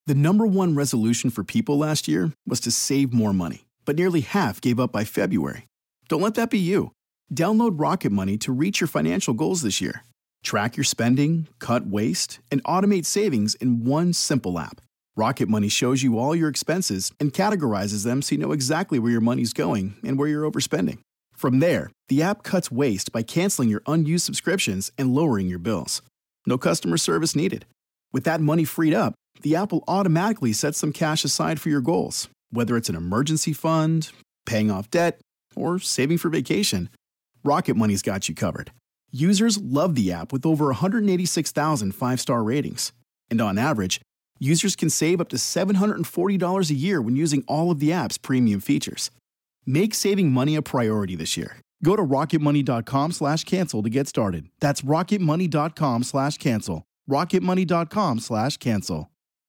The number one resolution for people last year was to save more money, but nearly half gave up by February. Don't let that be you. Download Rocket Money to reach your financial goals this year. Track your spending, cut waste, and automate savings in one simple app. Rocket Money shows you all your expenses and categorizes them so you know exactly where your money's going and where you're overspending. From there, the app cuts waste by canceling your unused subscriptions and lowering your bills. No customer service needed. With that money freed up, the app will automatically set some cash aside for your goals, whether it's an emergency fund, paying off debt, or saving for vacation. Rocket Money's got you covered. Users love the app with over 186,000 five-star ratings. And on average, users can save up to $740 a year when using all of the app's premium features. Make saving money a priority this year. Go to rocketmoney.com/cancel to get started. That's rocketmoney.com/cancel. rocketmoney.com/cancel.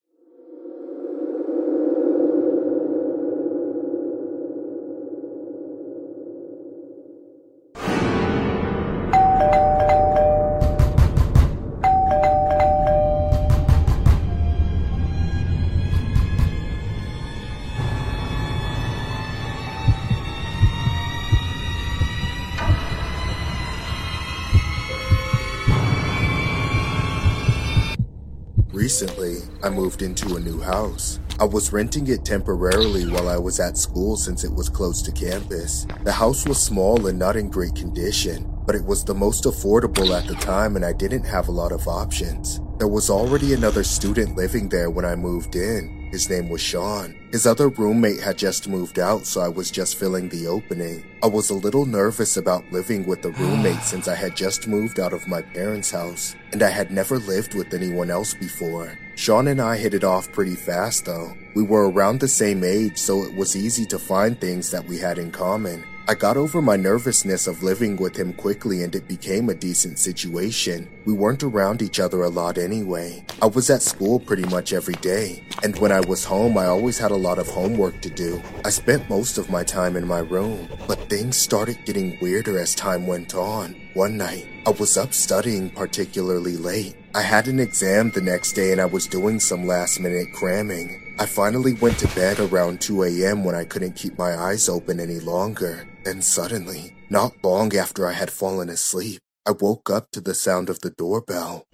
Recently, I moved into a new house. I was renting it temporarily while I was at school since it was close to campus. The house was small and not in great condition, but it was the most affordable at the time and I didn't have a lot of options. There was already another student living there when I moved in. His name was Sean. His other roommate had just moved out, so I was just filling the opening. I was a little nervous about living with the roommate since I had just moved out of my parents' house, and I had never lived with anyone else before. Sean and I hit it off pretty fast though. We were around the same age, so it was easy to find things that we had in common. I got over my nervousness of living with him quickly and it became a decent situation. We weren't around each other a lot anyway. I was at school pretty much every day, and when I was home I always had a lot of homework to do. I spent most of my time in my room, but things started getting weirder as time went on. One night, I was up studying particularly late. I had an exam the next day and I was doing some last-minute cramming. I finally went to bed around 2 a.m. when I couldn't keep my eyes open any longer. Then suddenly, not long after I had fallen asleep, I woke up to the sound of the doorbell.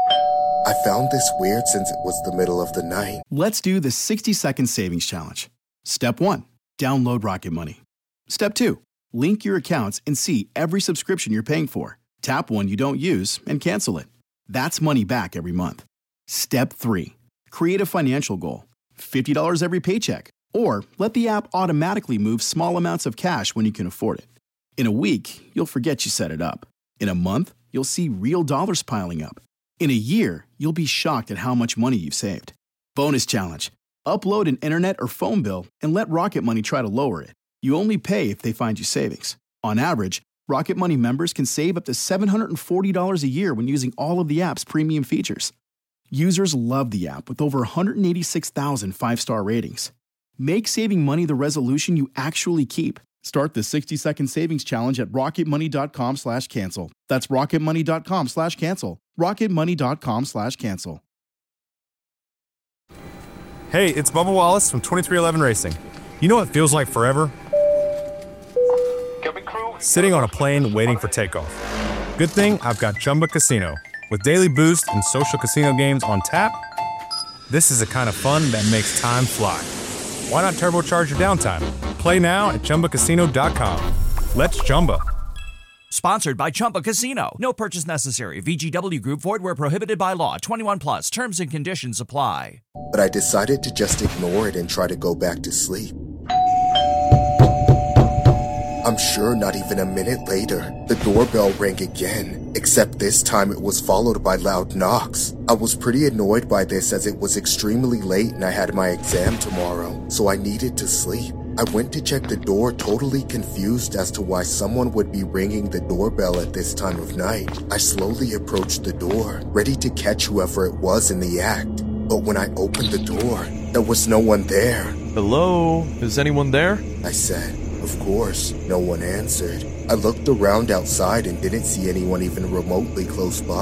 I found this weird since it was the middle of the night. Let's do the 60-second savings challenge. Step 1. Download Rocket Money. Step 2. Link your accounts and see every subscription you're paying for. Tap one you don't use and cancel it. That's money back every month. Step 3. Create a financial goal. $50 every paycheck. Or let the app automatically move small amounts of cash when you can afford it. In a week, you'll forget you set it up. In a month, you'll see real dollars piling up. In a year, you'll be shocked at how much money you've saved. Bonus challenge. Upload an internet or phone bill and let Rocket Money try to lower it. You only pay if they find you savings. On average, Rocket Money members can save up to $740 a year when using all of the app's premium features. Users love the app with over 186,000 five-star ratings. Make saving money the resolution you actually keep. Start the 60-second savings challenge at rocketmoney.com/cancel. That's rocketmoney.com/cancel. rocketmoney.com/cancel. Hey, it's Bubba Wallace from 2311 Racing. You know what feels like forever? Sitting on a plane waiting for takeoff. Good thing I've got Chumba Casino. With daily boost and social casino games on tap, this is the kind of fun that makes time fly. Why not turbocharge your downtime? Play now at ChumbaCasino.com. Let's Chumba. Sponsored by Chumba Casino. No purchase necessary. VGW Group. Void where prohibited by law. 21 plus. Terms and conditions apply. But I decided to just ignore it and try to go back to sleep. I'm sure not even a minute later, the doorbell rang again, except this time it was followed by loud knocks. I was pretty annoyed by this as it was extremely late and I had my exam tomorrow, so I needed to sleep. I went to check the door totally confused as to why someone would be ringing the doorbell at this time of night. I slowly approached the door, ready to catch whoever it was in the act. But when I opened the door, there was no one there. Hello? Is anyone there? I said. Of course, no one answered. I looked around outside and didn't see anyone even remotely close by.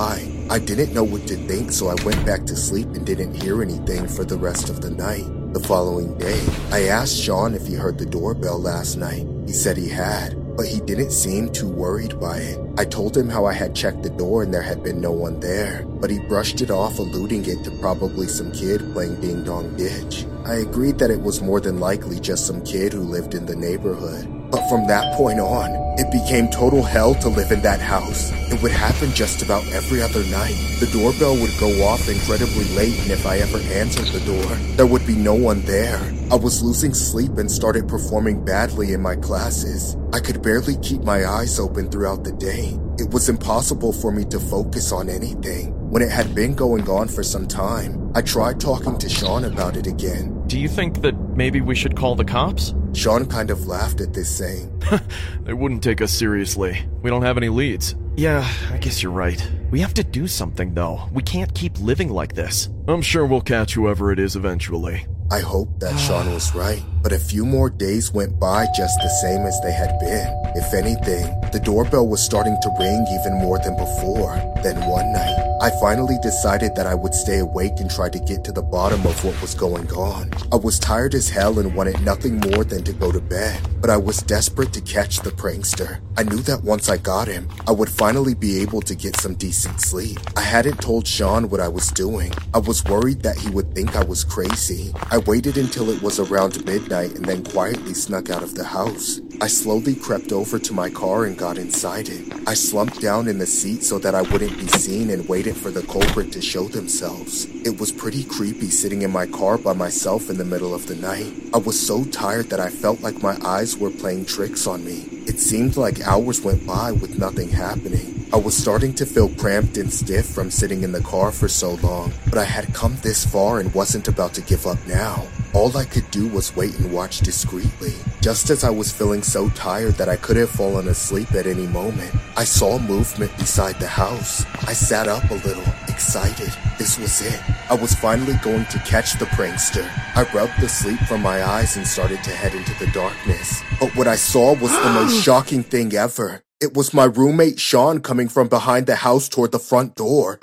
I didn't know what to think, so I went back to sleep and didn't hear anything for the rest of the night. The following day, I asked Sean if he heard the doorbell last night. He said he had, but he didn't seem too worried by it. I told him how I had checked the door and there had been no one there, but he brushed it off, alluding it to probably some kid playing Ding Dong Ditch. I agreed that it was more than likely just some kid who lived in the neighborhood. But from that point on, it became total hell to live in that house. It would happen just about every other night. The doorbell would go off incredibly late, and if I ever answered the door, there would be no one there. I was losing sleep and started performing badly in my classes. I could barely keep my eyes open throughout the day. It was impossible for me to focus on anything. When it had been going on for some time, I tried talking to Sean about it again. Do you think that maybe we should call the cops? Sean kind of laughed at this, saying, They wouldn't take us seriously. We don't have any leads. Yeah, I guess you're right. We have to do something, though. We can't keep living like this. I'm sure we'll catch whoever it is eventually. I hoped that Sean was right, but a few more days went by just the same as they had been. If anything, the doorbell was starting to ring even more than before. Then one night, I finally decided that I would stay awake and try to get to the bottom of what was going on. I was tired as hell and wanted nothing more than to go to bed, but I was desperate to catch the prankster. I knew that once I got him, I would finally be able to get some decent sleep. I hadn't told Sean what I was doing. I was worried that he would think I was crazy. I waited until it was around midnight and then quietly snuck out of the house. I slowly crept over to my car and got inside it. I slumped down in the seat so that I wouldn't be seen and waited for the culprit to show themselves. It was pretty creepy sitting in my car by myself in the middle of the night. I was so tired that I felt like my eyes were playing tricks on me. It seemed like hours went by with nothing happening. I was starting to feel cramped and stiff from sitting in the car for so long, but I had come this far and wasn't about to give up now. All I could do was wait and watch discreetly. Just as I was feeling so tired that I could have fallen asleep at any moment, I saw movement beside the house. I sat up a little, excited. This was it. I was finally going to catch the prankster. I rubbed the sleep from my eyes and started to head into the darkness. But what I saw was the most shocking thing ever. It was my roommate Sean coming from behind the house toward the front door.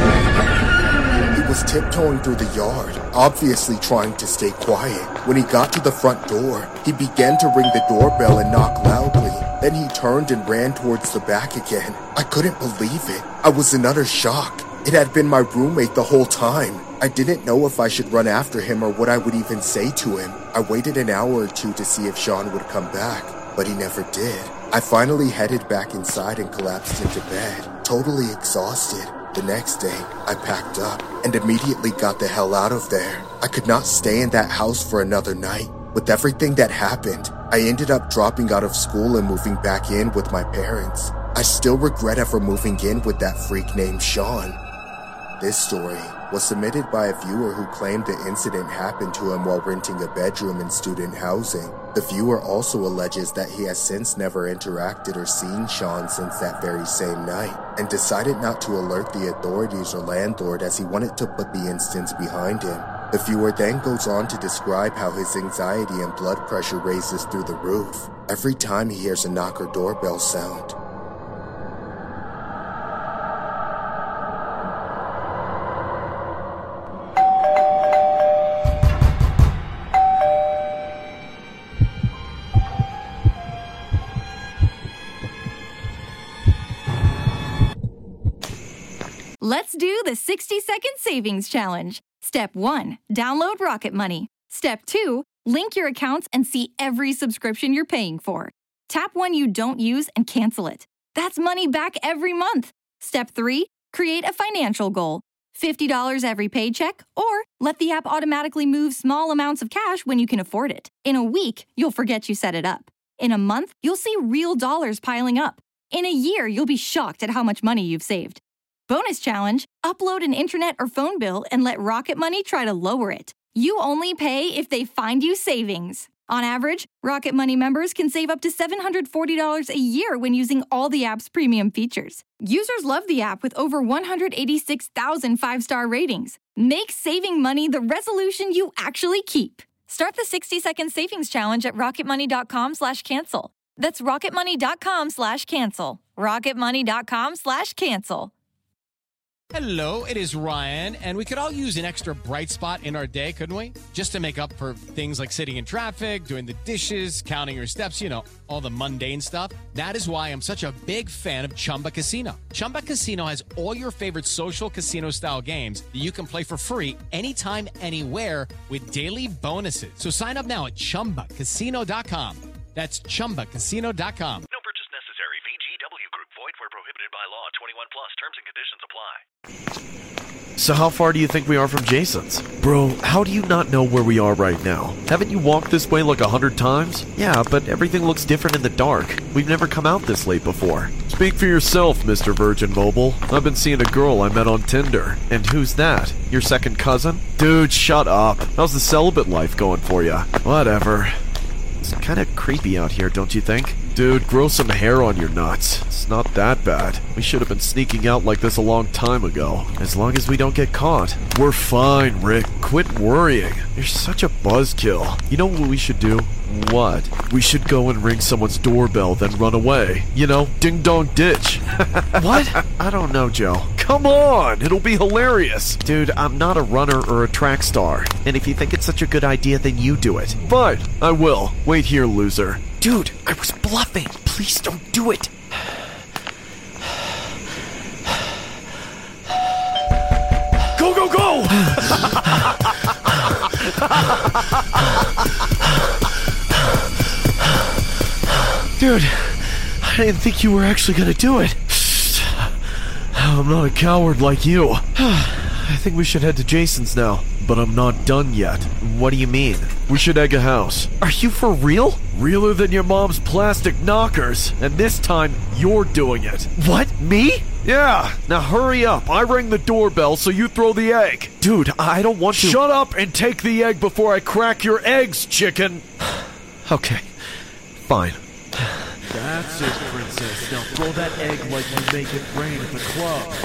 He was tiptoeing through the yard, obviously trying to stay quiet. When he got to the front door, he began to ring the doorbell and knock loudly. Then he turned and ran towards the back again. I couldn't believe it. I was in utter shock. It had been my roommate the whole time. I didn't know if I should run after him or what I would even say to him. I waited an hour or two to see if Sean would come back, but he never did. I finally headed back inside and collapsed into bed, totally exhausted. The next day, I packed up and immediately got the hell out of there. I could not stay in that house for another night. With everything that happened, I ended up dropping out of school and moving back in with my parents. I still regret ever moving in with that freak named Sean. This story was submitted by a viewer who claimed the incident happened to him while renting a bedroom in student housing. The viewer also alleges that he has since never interacted or seen Sean since that very same night, and decided not to alert the authorities or landlord as he wanted to put the instance behind him. The viewer then goes on to describe how his anxiety and blood pressure raises through the roof every time he hears a knock or doorbell sound. Let's do the 60-second savings challenge. Step 1, download Rocket Money. Step 2, link your accounts and see every subscription you're paying for. Tap one you don't use and cancel it. That's money back every month. Step 3, create a financial goal. $50 every paycheck, or let the app automatically move small amounts of cash when you can afford it. In a week, you'll forget you set it up. In a month, you'll see real dollars piling up. In a year, you'll be shocked at how much money you've saved. Bonus challenge, upload an internet or phone bill and let Rocket Money try to lower it. You only pay if they find you savings. On average, Rocket Money members can save up to $740 a year when using all the app's premium features. Users love the app with over 186,000 5-star ratings. Make saving money the resolution you actually keep. Start the 60-second savings challenge at rocketmoney.com/cancel. That's rocketmoney.com/cancel. rocketmoney.com/cancel. Hello, it is Ryan, and we could all use an extra bright spot in our day, couldn't we? Just to make up for things like sitting in traffic, doing the dishes, counting your steps, you know, all the mundane stuff. That is why I'm such a big fan of Chumba Casino. Chumba Casino has all your favorite social casino-style games that you can play for free anytime, anywhere with daily bonuses. So sign up now at ChumbaCasino.com. That's ChumbaCasino.com. No purchase necessary. VGW Group. Void where prohibited by law. 21 plus. Terms and conditions apply. So how far do you think we are from Jason's? Bro, how do you not know where we are right now? Haven't you walked this way like 100 times? Yeah, but everything looks different in the dark. We've never come out this late before. Speak for yourself, Mr. Virgin Mobile. I've been seeing a girl I met on Tinder. And who's that? Your second cousin? Dude, shut up. How's the celibate life going for ya? Whatever. It's kind of creepy out here, don't you think? Dude, grow some hair on your nuts. It's not that bad. We should have been sneaking out like this a long time ago. As long as we don't get caught. We're fine, Rick. Quit worrying. You're such a buzzkill. You know what we should do? What? We should go and ring someone's doorbell, then run away. You know, ding-dong ditch. What? I don't know, Joe. Come on! It'll be hilarious! Dude, I'm not a runner or a track star. And if you think it's such a good idea, then you do it. Fine, I will. Wait here, loser. Dude, I was bluffing. Please don't do it. Go, go, go! Dude, I didn't think you were actually gonna do it. I'm not a coward like you. I think we should head to Jason's now. But I'm not done yet. What do you mean? We should egg a house. Are you for real? Realer than your mom's plastic knockers. And this time, you're doing it. What? Me? Yeah. Now hurry up. I ring the doorbell so you throw the egg. Dude, I don't want to. Shut up and take the egg before I crack your eggs, chicken. Okay. Fine. That's it, princess. Now throw that egg like you make it rain at the club.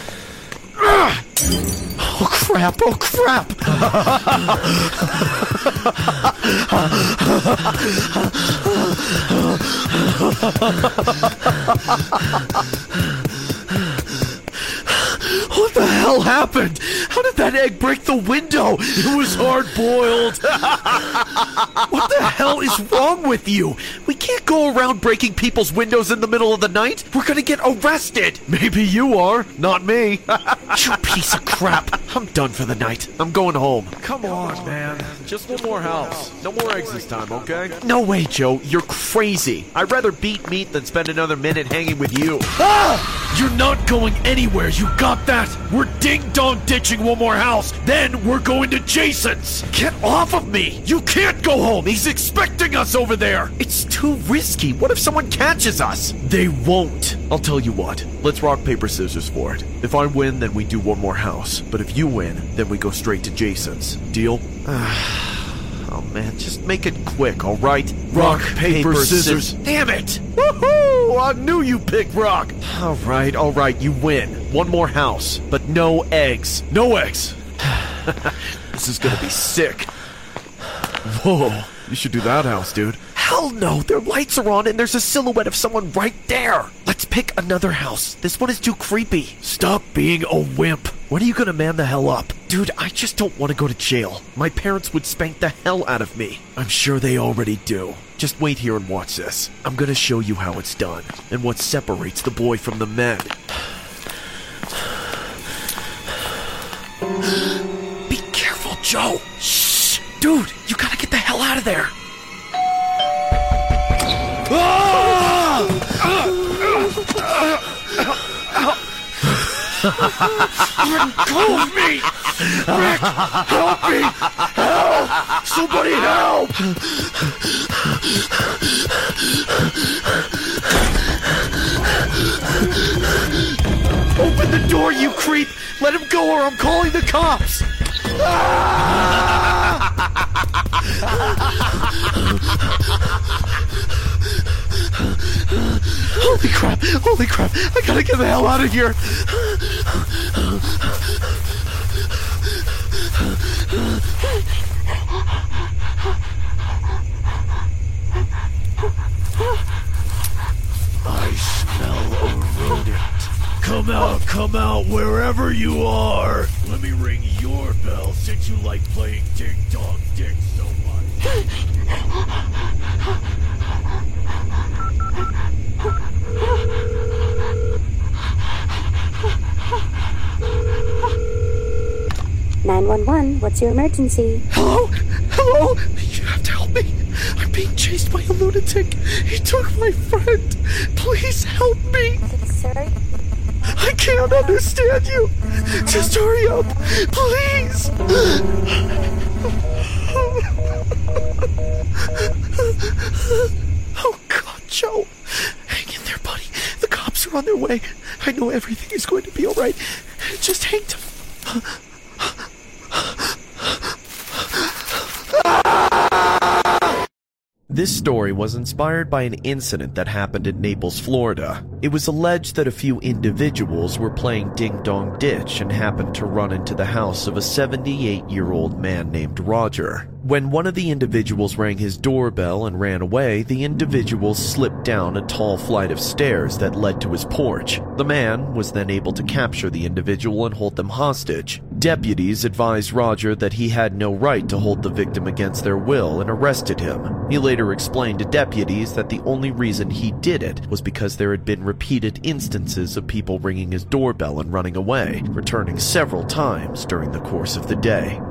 Oh crap, oh crap! What the hell happened? How did that egg break the window? It was hard-boiled. What the hell is wrong with you? We can't go around breaking people's windows in the middle of the night. We're gonna get arrested. Maybe you are, not me. You piece of crap. I'm done for the night. I'm going home. Come on, man. Just one more house. No more eggs this time, okay? No way, Joe. You're crazy. I'd rather beat meat than spend another minute hanging with you. Ah! You're not going anywhere. You got that? We're ding-dong ditching one more house. Then we're going to Jason's. Get off of me. You can't go home. He's expecting us over there. It's too risky. What if someone catches us? They won't. I'll tell you what. Let's rock, paper, scissors for it. If I win, then we do one more house. But if you win, then we go straight to Jason's. Deal? Oh man, just make it quick, alright? Rock, paper, scissors. Damn it! Woohoo! I knew you picked rock! Alright, you win. One more house, but no eggs. No eggs! This is gonna be sick. Whoa, you should do that house, dude. Hell no, their lights are on and there's a silhouette of someone right there. Let's pick another house. This one is too creepy. Stop being a wimp. When are you gonna man the hell up? Dude, I just don't want to go to jail. My parents would spank the hell out of me. I'm sure they already do. Just wait here and watch this. I'm gonna show you how it's done, and what separates the boy from the men. Be careful, Joe. Shh! Dude, you gotta get the hell out of there. Let go of me! Rick, help me! Help! Somebody help! Open the door, you creep! Let him go or I'm calling the cops! Holy crap, I gotta get the hell out of here. I smell a rodent. Come out, Come out wherever you are. Let me ring your bell since you like playing Ding Dong Dick so much. 911, what's your emergency? Hello? Hello? You have to help me. I'm being chased by a lunatic. He took my friend. Please help me. Sir? I can't understand you. Just hurry up, please. Oh, God, Joe. Hang in there, buddy. The cops are on their way. I know everything is going to be all right. Just hang to... This story was inspired by an incident that happened in Naples, Florida. It was alleged that a few individuals were playing Ding Dong Ditch and happened to run into the house of a 78-year-old man named Roger. When one of the individuals rang his doorbell and ran away, the individual slipped down a tall flight of stairs that led to his porch. The man was then able to capture the individual and hold them hostage. Deputies advised Roger that he had no right to hold the victim against their will and arrested him. He later explained to deputies that the only reason he did it was because there had been repeated instances of people ringing his doorbell and running away, returning several times during the course of the day.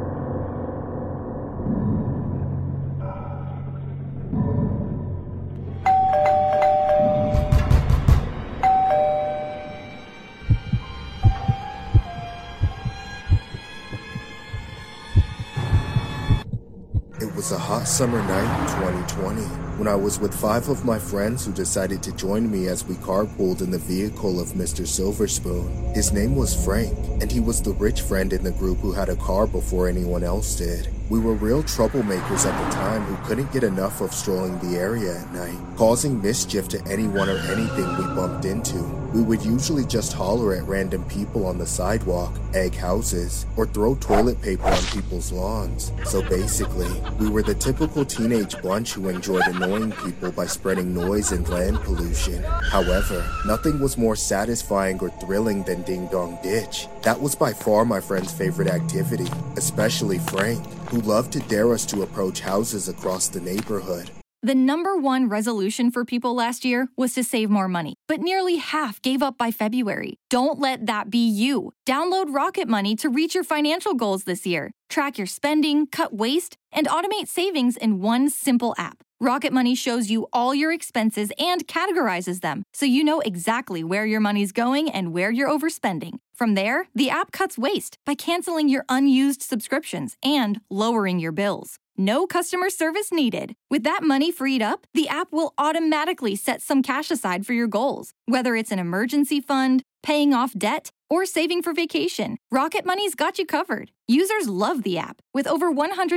It was a hot summer night in 2020 when I was with 5 of my friends who decided to join me as we carpooled in the vehicle of Mr. Silverspoon. His name was Frank, and he was the rich friend in the group who had a car before anyone else did. We were real troublemakers at the time who couldn't get enough of strolling the area at night, causing mischief to anyone or anything we bumped into. We would usually just holler at random people on the sidewalk, egg houses, or throw toilet paper on people's lawns. So basically, we were the typical teenage bunch who enjoyed annoying people by spreading noise and land pollution. However, nothing was more satisfying or thrilling than Ding Dong Ditch. That was by far my friend's favorite activity, especially Frank, who loved to dare us to approach houses across the neighborhood. The #1 resolution for people last year was to save more money, but nearly half gave up by February. Don't let that be you. Download Rocket Money to reach your financial goals this year. Track your spending, cut waste, and automate savings in one simple app. Rocket Money shows you all your expenses and categorizes them, so you know exactly where your money's going and where you're overspending. From there, the app cuts waste by canceling your unused subscriptions and lowering your bills. No customer service needed. With that money freed up, the app will automatically set some cash aside for your goals. Whether it's an emergency fund, paying off debt, or saving for vacation, Rocket Money's got you covered. Users love the app, with over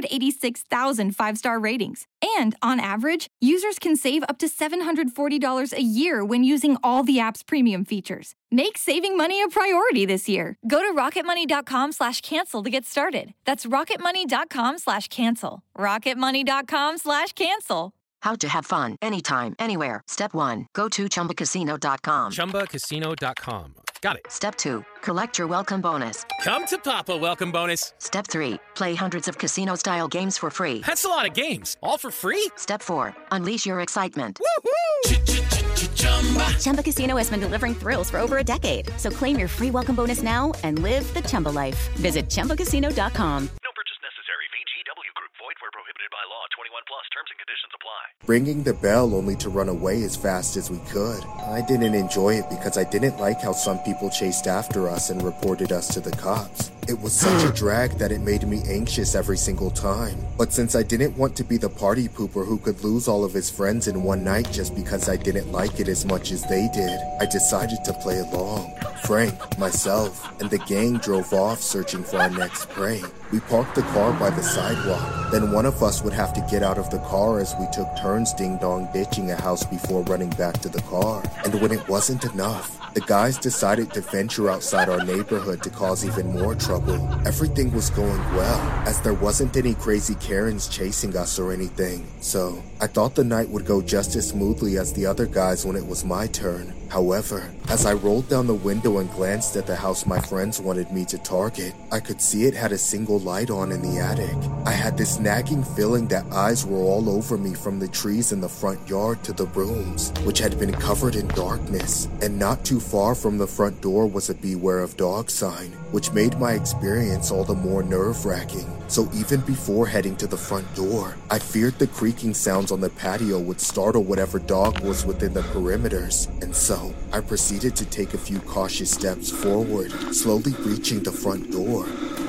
186,000 5-star ratings. And on average, users can save up to $740 a year when using all the app's premium features. Make saving money a priority this year. Go to rocketmoney.com/cancel to get started. That's rocketmoney.com/cancel. rocketmoney.com/cancel. How to have fun anytime, anywhere. Step 1. Go to ChumbaCasino.com. ChumbaCasino.com. Got it. Step 2. Collect your welcome bonus. Come to Papa welcome bonus. Step 3. Play hundreds of casino-style games for free. That's a lot of games. All for free? Step 4. Unleash your excitement. Woohoo! Chumba Casino has been delivering thrills for over a decade. So claim your free welcome bonus now and live the Chumba life. Visit ChumbaCasino.com. No purchase necessary. VGW Group. Void where prohibited by law. 21 plus. Terms and conditions apply. Ringing the bell only to run away as fast as we could. I didn't enjoy it because I didn't like how some people chased after us and reported us to the cops. It was such a drag that it made me anxious every single time. But since I didn't want to be the party pooper who could lose all of his friends in one night just because I didn't like it as much as they did, I decided to play along. Frank, myself, and the gang drove off searching for our next prey. We parked the car by the sidewalk. Then one of us would have to get out of the car as we took turns ding-dong ditching a house before running back to the car. And when it wasn't enough, the guys decided to venture outside our neighborhood to cause even more trouble. trouble. Everything was going well, as there wasn't any crazy Karens chasing us or anything. So, I thought the night would go just as smoothly as the other guys when it was my turn. However, as I rolled down the window and glanced at the house my friends wanted me to target, I could see it had a single light on in the attic. I had this nagging feeling that eyes were all over me from the trees in the front yard to the rooms, which had been covered in darkness, and not too far from the front door was a beware of dog sign, which made my experience all the more nerve-wracking. So even before heading to the front door, I feared the creaking sounds on the patio would startle whatever dog was within the perimeters, and so I proceeded to take a few cautious steps forward, slowly reaching the front door.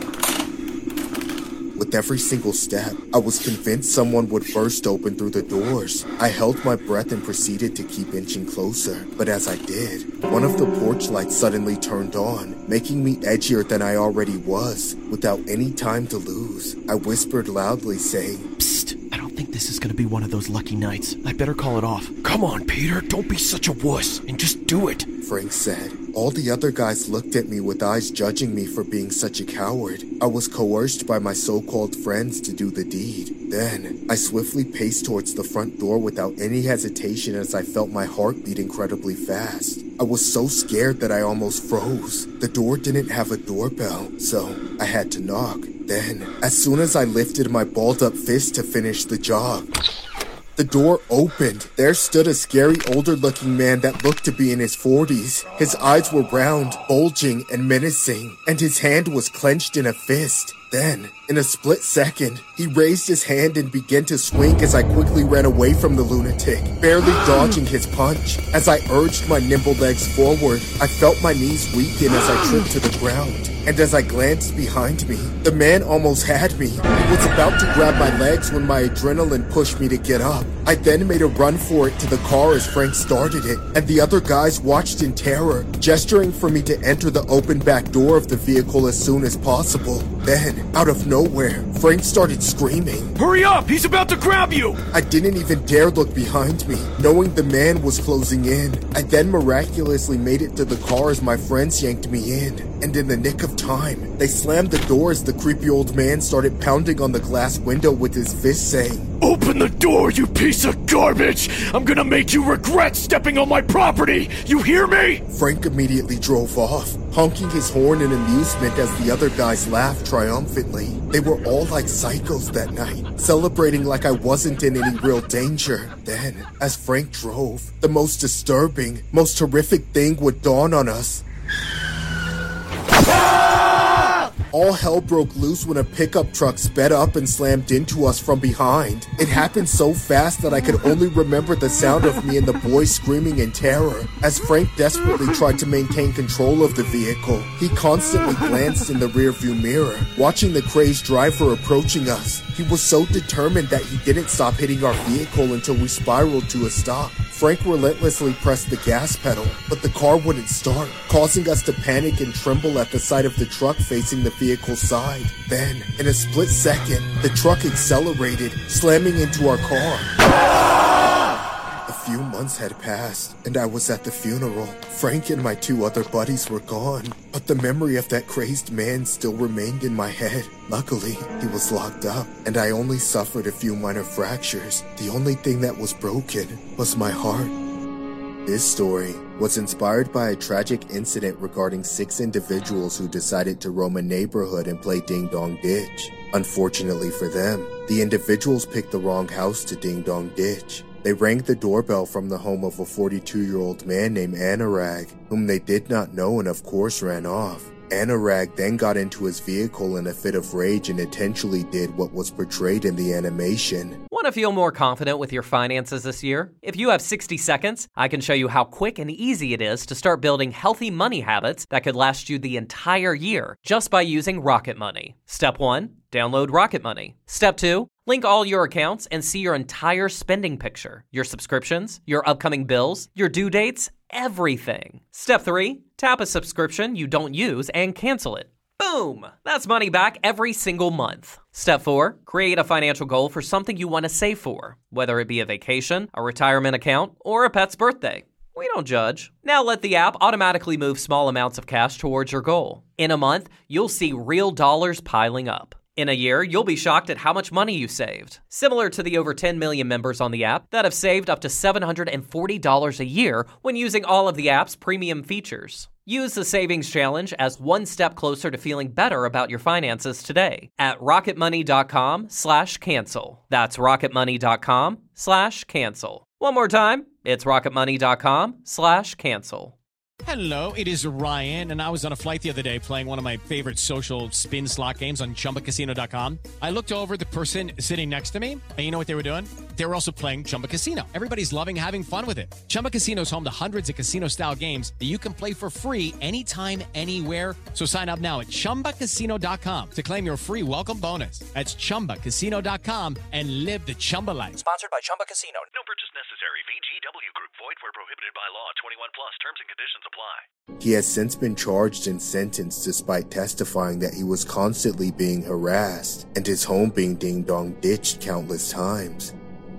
With every single step, I was convinced someone would burst open through the doors. I held my breath and proceeded to keep inching closer, but as I did, one of the porch lights suddenly turned on, making me edgier than I already was. Without any time to lose, I whispered loudly, saying, "Psst, I don't think this is gonna be one of those lucky nights. I better call it off." "Come on, Peter, don't be such a wuss, and just do it," Frank said. All the other guys looked at me with eyes judging me for being such a coward. I was coerced by my so-called friends to do the deed. Then, I swiftly paced towards the front door without any hesitation as I felt my heart beat incredibly fast. I was so scared that I almost froze. The door didn't have a doorbell, so I had to knock. Then, as soon as I lifted my balled-up fist to finish the job, the door opened. There stood a scary older-looking man that looked to be in his 40s. His eyes were round, bulging, and menacing, and his hand was clenched in a fist. Then, in a split second, he raised his hand and began to swing as I quickly ran away from the lunatic, barely dodging his punch. As I urged my nimble legs forward, I felt my knees weaken as I tripped to the ground. And as I glanced behind me, the man almost had me. He was about to grab my legs when my adrenaline pushed me to get up. I then made a run for it to the car as Frank started it, and the other guys watched in terror, gesturing for me to enter the open back door of the vehicle as soon as possible. Then, out of nowhere, Frank started screaming, "Hurry up! He's about to grab you!" I didn't even dare look behind me, knowing the man was closing in. I then miraculously made it to the car as my friends yanked me in, and in the nick of time, they slammed the door as the creepy old man started pounding on the glass window with his fist, saying, "Open the door, you piece of garbage! I'm gonna make you regret stepping on my property! You hear me?" Frank immediately drove off, honking his horn in amusement as the other guys laughed triumphantly. They were all like psychos that night, celebrating like I wasn't in any real danger. Then, as Frank drove, the most disturbing, most horrific thing would dawn on us. All hell broke loose when a pickup truck sped up and slammed into us from behind. It happened so fast that I could only remember the sound of me and the boys screaming in terror. As Frank desperately tried to maintain control of the vehicle, he constantly glanced in the rearview mirror, watching the crazed driver approaching us. He was so determined that he didn't stop hitting our vehicle until we spiraled to a stop. Frank relentlessly pressed the gas pedal, but the car wouldn't start, causing us to panic and tremble at the sight of the truck facing the vehicle's side. Then, in a split second, the truck accelerated, slamming into our car. A few months had passed, and I was at the funeral. Frank and my two other buddies were gone, but the memory of that crazed man still remained in my head. Luckily, he was locked up, and I only suffered a few minor fractures. The only thing that was broken was my heart. This story was inspired by a tragic incident regarding 6 individuals who decided to roam a neighborhood and play Ding Dong Ditch. Unfortunately for them, the individuals picked the wrong house to Ding Dong Ditch. They rang the doorbell from the home of a 42-year-old man named Anurag, whom they did not know and of course ran off. Anurag then got into his vehicle in a fit of rage and intentionally did what was portrayed in the animation. Want to feel more confident with your finances this year? If you have 60 seconds, I can show you how quick and easy it is to start building healthy money habits that could last you the entire year just by using Rocket Money. Step 1, download Rocket Money. Step 2, link all your accounts and see your entire spending picture, your subscriptions, your upcoming bills, your due dates, everything. Step 3, tap a subscription you don't use and cancel it. Boom! That's money back every single month. Step 4, create a financial goal for something you want to save for, whether it be a vacation, a retirement account, or a pet's birthday. We don't judge. Now let the app automatically move small amounts of cash towards your goal. In a month, you'll see real dollars piling up. In a year, you'll be shocked at how much money you saved. Similar to the over 10 million members on the app that have saved up to $740 a year when using all of the app's premium features. Use the Savings Challenge as one step closer to feeling better about your finances today at rocketmoney.com/cancel. That's rocketmoney.com/cancel. One more time, it's rocketmoney.com/cancel. Hello, it is Ryan, and I was on a flight the other day playing one of my favorite social spin slot games on ChumbaCasino.com. I looked over at the person sitting next to me, and you know what they were doing? They were also playing Chumba Casino. Everybody's loving having fun with it. Chumba Casino is home to hundreds of casino-style games that you can play for free anytime, anywhere. So sign up now at ChumbaCasino.com to claim your free welcome bonus. That's ChumbaCasino.com and live the Chumba life. Sponsored by Chumba Casino. No purchase necessary. VGW Group. Void where prohibited by law. 21 plus. Terms and conditions apply. He has since been charged and sentenced despite testifying that he was constantly being harassed and his home being ding-dong ditched countless times.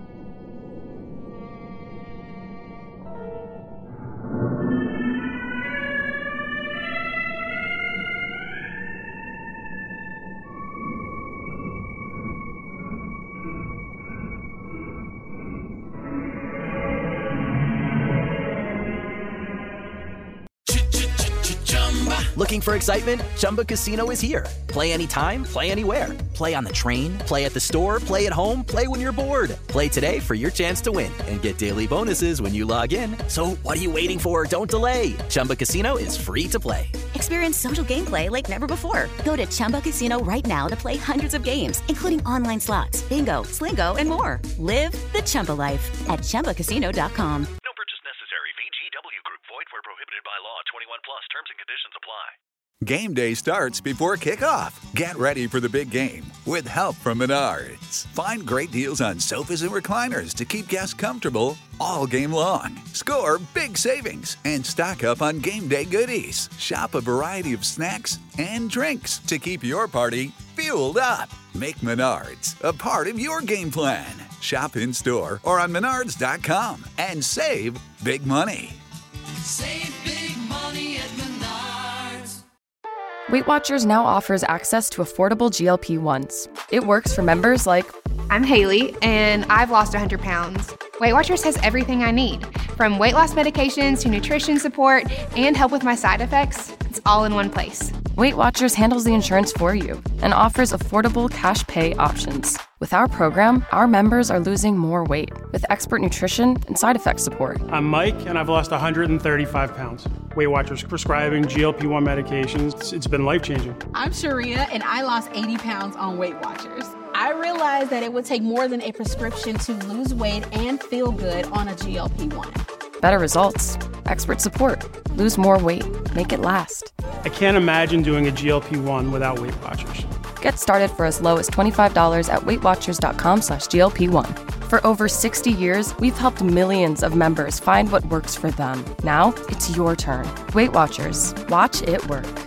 Looking for excitement? Chumba Casino is here. Play anytime, play anywhere. Play on the train, play at the store, play at home, play when you're bored. Play today for your chance to win and get daily bonuses when you log in. So what are you waiting for? Don't delay. Chumba Casino is free to play. Experience social gameplay like never before. Go to Chumba Casino right now to play hundreds of games, including online slots, bingo, Slingo, and more. Live the Chumba life at ChumbaCasino.com. No purchase necessary. VGW Group. Void where prohibited by law. 21 plus. Terms and conditions apply. Game day starts before kickoff. Get ready for the big game with help from Menards. Find great deals on sofas and recliners to keep guests comfortable all game long. Score big savings and stock up on game day goodies. Shop a variety of snacks and drinks to keep your party fueled up. Make Menards a part of your game plan. Shop in store or on Menards.com and save big money. Save big money at Menards. Weight Watchers now offers access to affordable GLP-1s. It works for members like... I'm Haley, and I've lost 100 pounds. Weight Watchers has everything I need, from weight loss medications to nutrition support and help with my side effects. It's all in one place. Weight Watchers handles the insurance for you and offers affordable cash pay options. With our program, our members are losing more weight with expert nutrition and side effect support. I'm Mike, and I've lost 135 pounds. Weight Watchers prescribing GLP-1 medications. It's been life-changing. I'm Sharia, and I lost 80 pounds on Weight Watchers. I realized that it would take more than a prescription to lose weight and feel good on a GLP-1. Better results, expert support, lose more weight, make it last. I can't imagine doing a GLP-1 without Weight Watchers. Get started for as low as $25 at WeightWatchers.com/GLP-1. For over 60 years, we've helped millions of members find what works for them. Now, it's your turn. Weight Watchers. Watch it work.